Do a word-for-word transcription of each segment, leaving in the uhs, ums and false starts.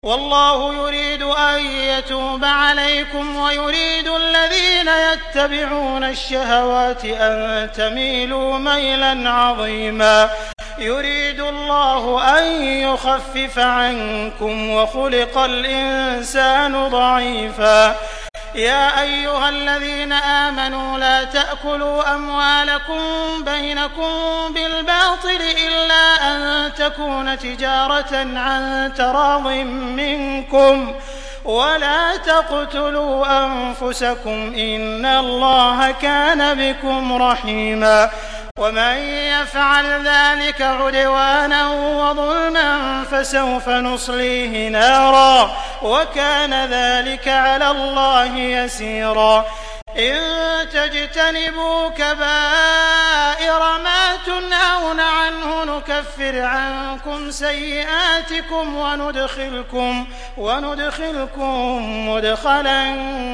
وَاللَّهُ يُرِيدُ أَن يَتُوبَ عَلَيْكُمْ وَيُرِيدُ الَّذِينَ يَتَّبِعُونَ الشَّهَوَاتِ أَن تَمِيلُوا مَيْلًا عَظِيمًا يُرِيدُ اللَّهُ أَن يُخَفِّفَ عَنكُمْ وَخُلِقَ الْإِنسَانُ ضَعِيفًا يَا أَيُّهَا الَّذِينَ آمَنُوا لَا تَأْكُلُوا أَمْوَالَكُم بَيْنَكُم بِالْبَاطِلِ إِلَّا أَن تَكُونَ تِجَارَةً عَن تَرَاضٍ مِّنكُمْ وَلَا تَقْتُلُوا أَنفُسَكُمْ ۚ إِنَّ اللَّهَ كَانَ بِكُمْ رَحِيمًا وَمَن يَفْعَلْ ذَٰلِكَ عُدْوَانًا وَظُلْمًا فَسَوْفَ نُصْلِيهِ نَارًا وَكَانَ ذَٰلِكَ عَلَى اللَّهِ يَسِيرًا إِن تَجْتَنِبُوا كَبَائِرَ مَا تُنْهَوْنَ عَنْهُ نُكَفِّرْ عَنكُمْ سَيِّئَاتِكُمْ وَنُدْخِلْكُمْ وَنُدْخِلْكُم مُّدْخَلًا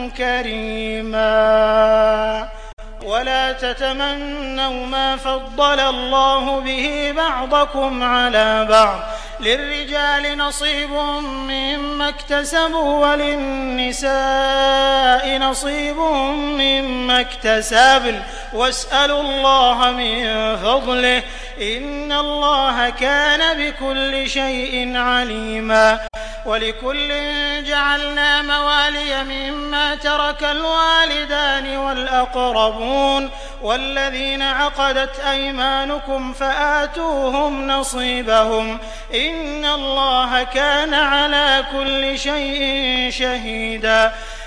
كَرِيمًا وَلَا تَتَمَنَّوْا مَا فَضَّلَ اللَّهُ بِهِ بَعْضَكُمْ عَلَىٰ بَعْضٍ ۚ لِّلرِّجَالِ نَصِيبٌ مِّمَّا اكْتَسَبُوا وَلِلنِّسَاءِ نَصِيبٌ مِّمَّا اكْتَسَبْنَ ۚ وَاسْأَلُوا اللَّهَ مِن فَضْلِهِ ۗ إِنَّ اللَّهَ كَانَ بِكُلِّ شَيْءٍ عَلِيمًا وَلِكُلٍّ جَعَلْنَا مَوَالِيَ مِمَّا تَرَكَ الْوَالِدَانِ وَالْأَقْرَبُونَ وَالَّذِينَ عَقَدَتْ أَيْمَانُكُمْ فَآتُوهُمْ نَصِيبَهُمْ ۚ إِنَّ اللَّهَ كَانَ عَلَىٰ كُلِّ شَيْءٍ شَهِيدًا